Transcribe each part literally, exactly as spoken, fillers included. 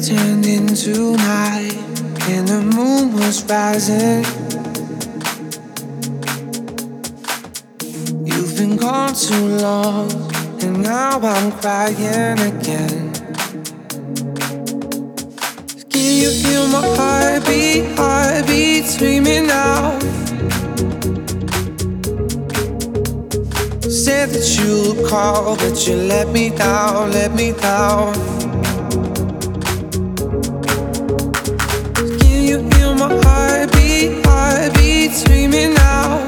turned into night, and the moon was rising. You've been gone too long, and now I'm crying again. Can you feel my heartbeat, heartbeat screaming out? Said that you'd call, but you let me down, let me down. Can you feel my heartbeat, heartbeat screaming out?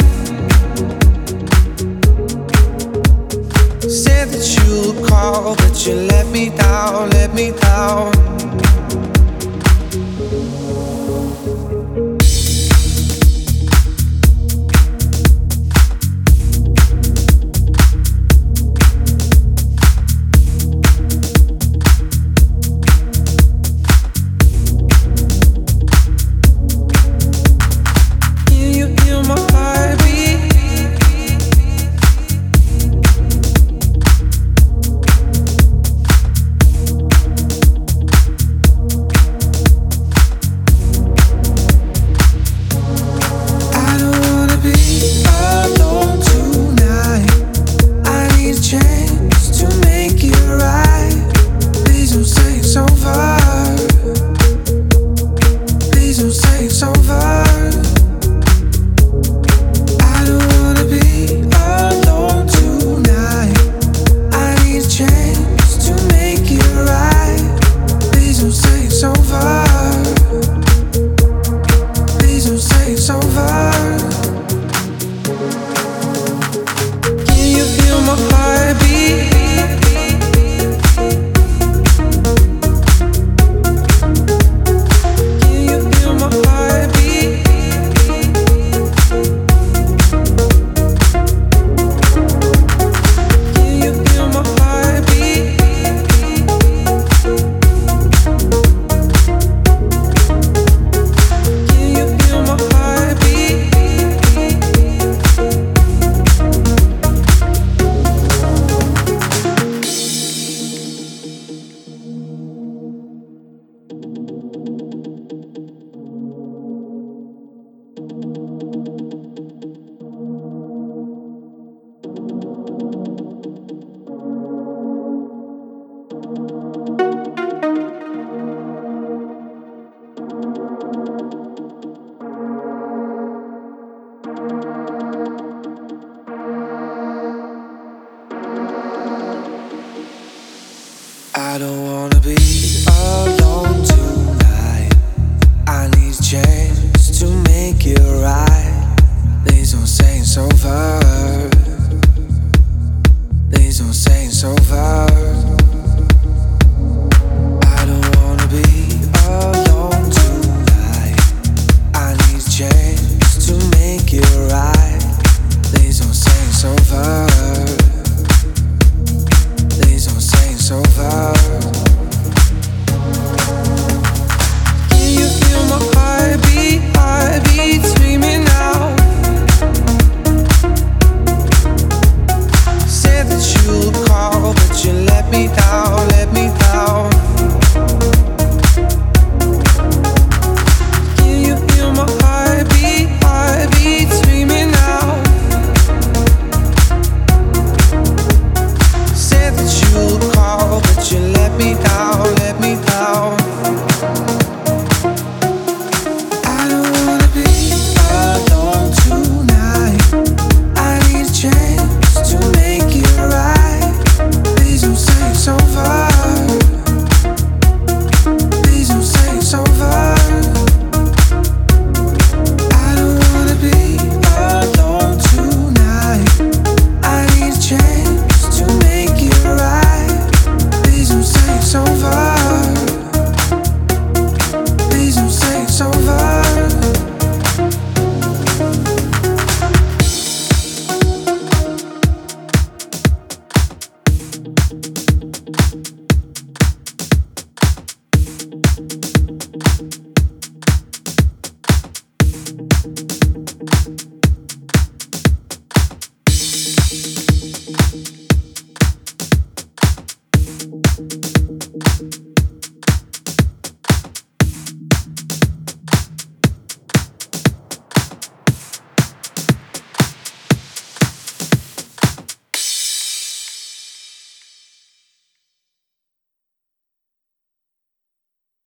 Said that you'd call, but you let me down, let me down. I don't wanna be alone tonight. I need a chance to make it right. Please don't say it's over. Please don't say it's over.